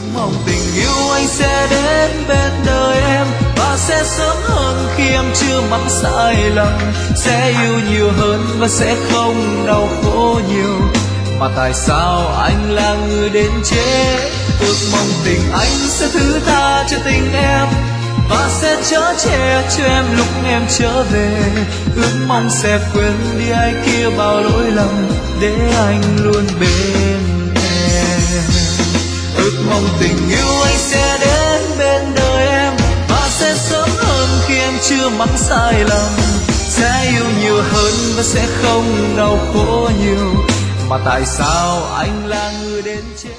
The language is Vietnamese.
mong tình yêu anh sẽ đến bên đời em, và sẽ sớm hơn khi em chưa mắc sai lầm, sẽ yêu nhiều hơn và sẽ không đau khổ nhiều. Mà tại sao anh là người đến chết? Ước mong tình anh sẽ thứ tha cho tình em, và sẽ chở che cho em lúc em trở về. Ước mong sẽ quên đi ai kia bao lỗi lầm, để anh luôn bên em. Ước mong tình yêu anh sẽ đến bên đời em, và sẽ sớm hơn khi em chưa mắc sai lầm, sẽ yêu nhiều hơn và sẽ không đau khổ nhiều. Mà tại sao anh là người đến chết?